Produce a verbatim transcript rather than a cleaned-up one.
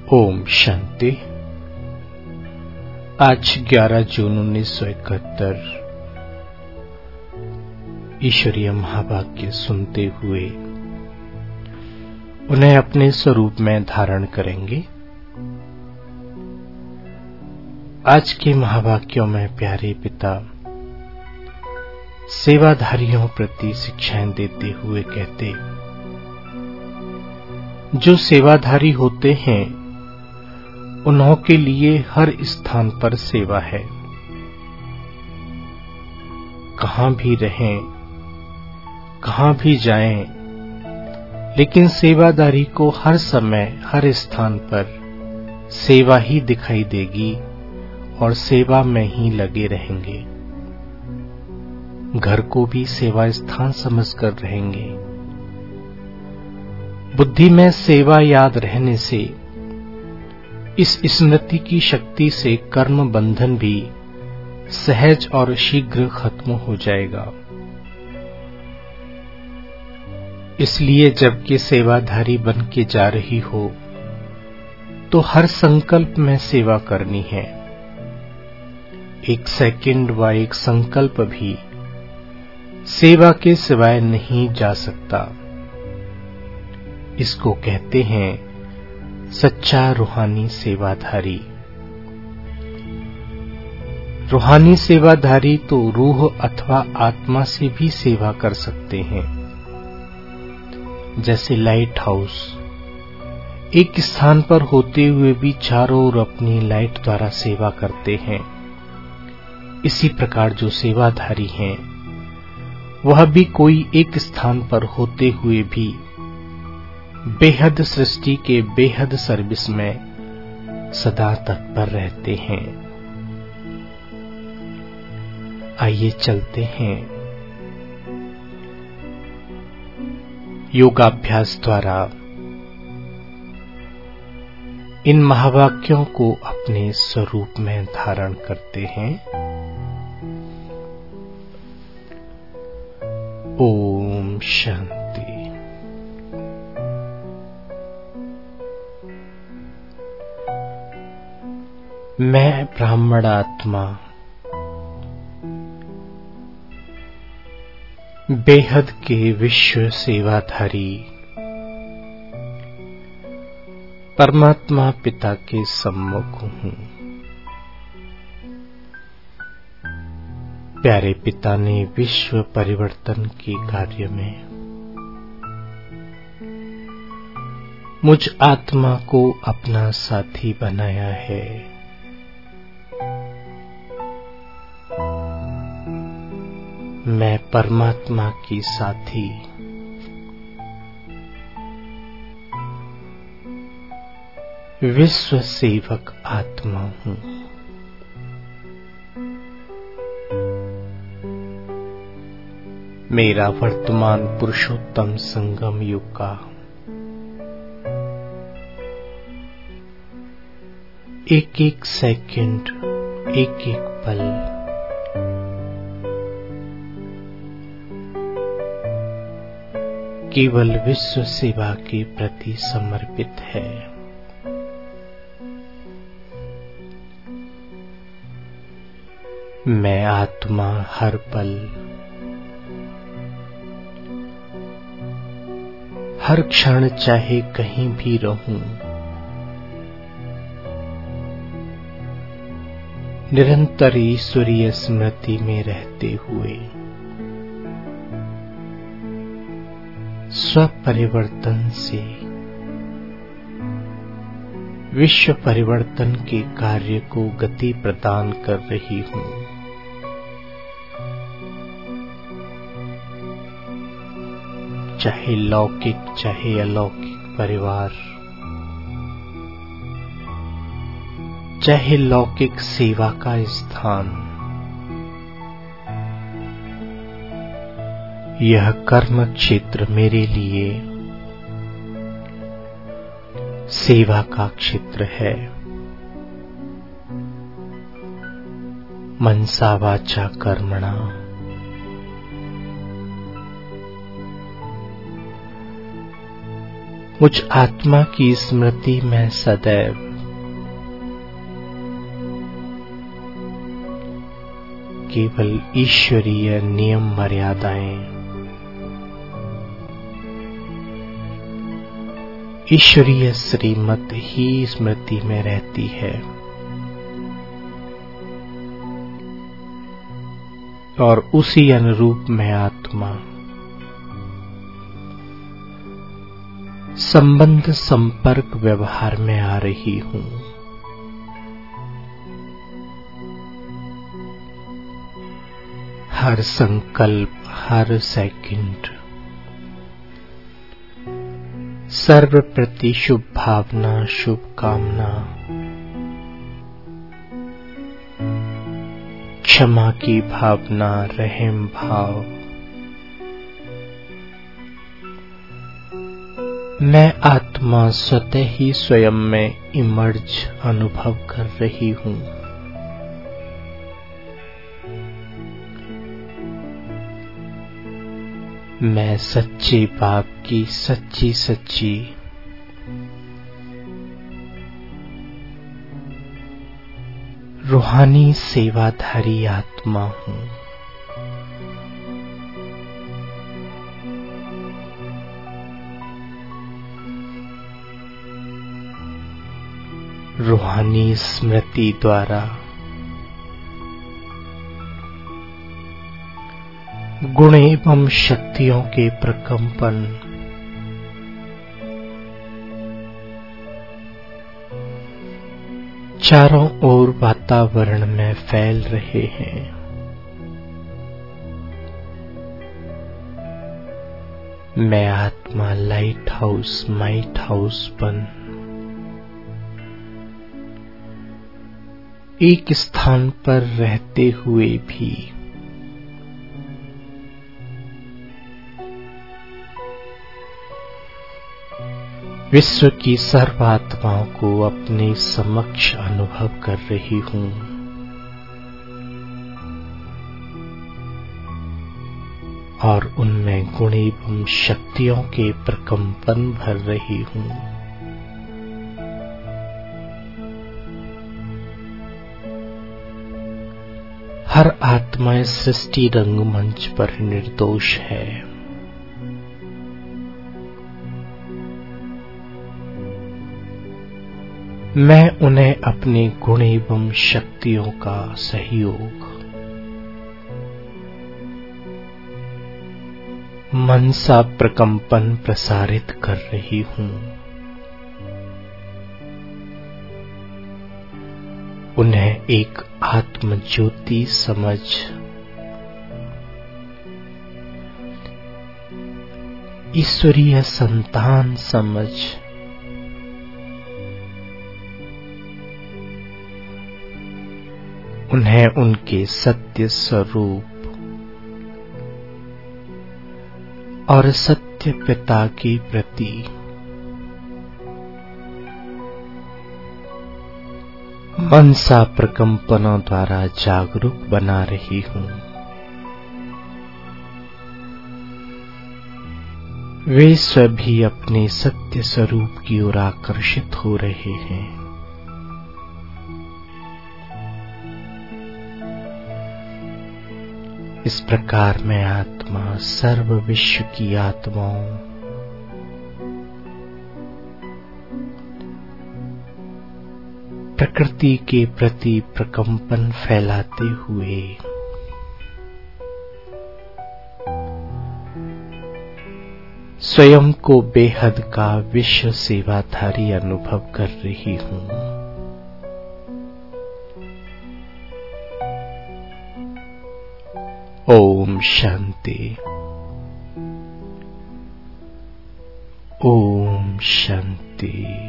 ओम शांति। आज ग्यारह जून उन्नीस सौ इकहत्तर ईश्वरीय महावाक्य सुनते हुए उन्हें अपने स्वरूप में धारण करेंगे। आज के महावाक्यों में प्यारे पिता सेवाधारियों प्रति शिक्षाएं देते हुए कहते, जो सेवाधारी होते हैं उन्हों के लिए हर स्थान पर सेवा है। कहां भी रहें, कहां भी जाएं, लेकिन सेवादारी को हर समय हर स्थान पर सेवा ही दिखाई देगी और सेवा में ही लगे रहेंगे। घर को भी सेवा स्थान समझकर रहेंगे। बुद्धि में सेवा याद रहने से इस स्मृति की शक्ति से कर्म बंधन भी सहज और शीघ्र खत्म हो जाएगा। इसलिए जबकि सेवाधारी बन के जा रही हो तो हर संकल्प में सेवा करनी है। एक सेकंड व एक संकल्प भी सेवा के सिवाय नहीं जा सकता। इसको कहते हैं सच्चा रूहानी सेवाधारी। रूहानी सेवाधारी तो रूह अथवा आत्मा से भी सेवा कर सकते हैं। जैसे लाइट हाउस एक स्थान पर होते हुए भी चारों ओर अपनी लाइट द्वारा सेवा करते हैं, इसी प्रकार जो सेवाधारी हैं वह भी कोई एक स्थान पर होते हुए भी बेहद सृष्टि के बेहद सर्विस में सदा तत्पर रहते हैं। आइए चलते हैं योगाभ्यास द्वारा इन महावाक्यों को अपने स्वरूप में धारण करते हैं। ओम शांति। मैं ब्राह्मण आत्मा बेहद के विश्व सेवाधारी परमात्मा पिता के सम्मुख हूँ। प्यारे पिता ने विश्व परिवर्तन के कार्य में मुझ आत्मा को अपना साथी बनाया है। मैं परमात्मा की साथी विश्व सेवक आत्मा हूँ। मेरा वर्तमान पुरुषोत्तम संगम युग का एक एक सेकंड, एक एक पल केवल विश्व सेवा के प्रति समर्पित है। मैं आत्मा हर पल हर क्षण चाहे कहीं भी रहूं, निरंतर ईश्वरीय स्मृति में रहते हुए स्व परिवर्तन से विश्व परिवर्तन के कार्य को गति प्रदान कर रही हूँ। चाहे लौकिक चाहे अलौकिक परिवार, चाहे लौकिक सेवा का स्थान, यह कर्म क्षेत्र मेरे लिए सेवा का क्षेत्र है। मनसा वाचा कर्मणा मुझ आत्मा की स्मृति में सदैव केवल ईश्वरीय नियम मर्यादाएं, ईश्वरीय श्रीमत ही स्मृति में रहती है और उसी अनुरूप मैं आत्मा संबंध संपर्क व्यवहार में आ रही हूं। हर संकल्प, हर सेकंड सर्व प्रति शुभ भावना, शुभ कामना, क्षमा की भावना, रहम भाव, मैं आत्मा स्वतः ही स्वयं में इमर्ज अनुभव कर रही हूं। मैं सच्चे बाप की सच्ची सच्ची रूहानी सेवाधारी आत्मा हूं। रूहानी स्मृति द्वारा गुण एवं शक्तियों के प्रकंपन चारों ओर वातावरण में फैल रहे हैं। मैं आत्मा लाइट हाउस, माइट हाउस बन एक स्थान पर रहते हुए भी विश्व की सर्व आत्माओं को अपने समक्ष अनुभव कर रही हूं। और उनमें गुण एवं शक्तियों के प्रकंपन भर रही हूं। हर आत्मा इस सृष्टि रंगमंच पर निर्दोष है। मैं उन्हें अपने गुण एवं शक्तियों का सहयोग मनसा प्रकंपन प्रसारित कर रही हूं। उन्हें एक आत्म ज्योति समझ ईश्वरीय संतान समझ उन्हें उनके सत्य स्वरूप और सत्य पिता के प्रति मनसा प्रकंपनों द्वारा जागरूक बना रही हूं। वे सभी अपने सत्य स्वरूप की ओर आकर्षित हो रहे हैं। इस प्रकार मैं आत्मा सर्व विश्व की आत्माओं प्रकृति के प्रति प्रकंपन फैलाते हुए स्वयं को बेहद का विश्व सेवाधारी अनुभव कर रही हूं। ओम शांति। ओम शांति।